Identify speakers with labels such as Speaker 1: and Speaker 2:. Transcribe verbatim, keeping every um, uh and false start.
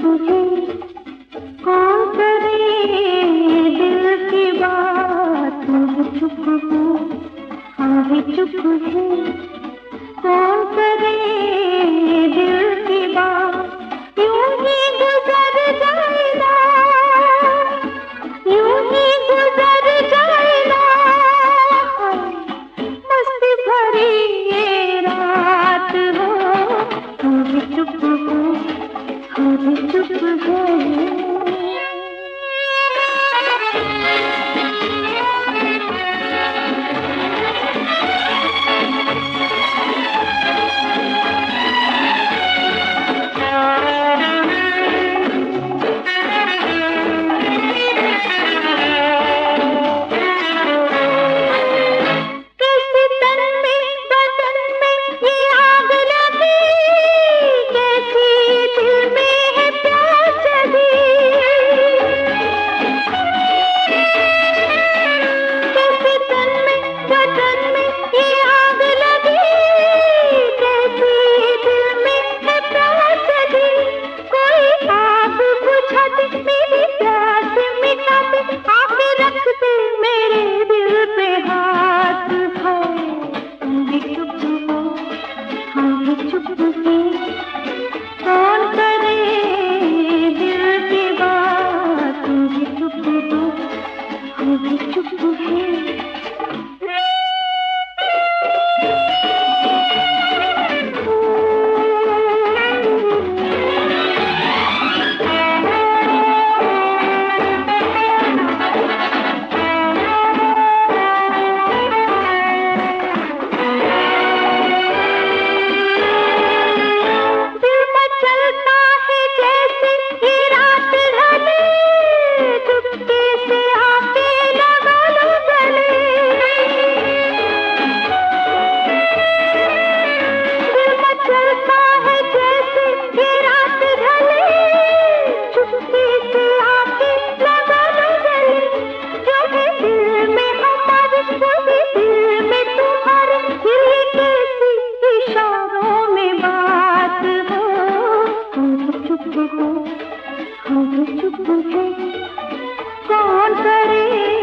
Speaker 1: है, कौन करे दिल की बात। तुम भी चुप हो, हम भी चुप है, कौन करे दिल की बात। यूं ही गुजर जाएगा, यूं ही गुजर जाएगा मस्ती भरी ये रात हो। तुम भी चुप हो, हम भी चुप है। कौन करे दिल की बात। तुम भी चुप हो, हम भी चुप है। हम भी चुप है, कौन करे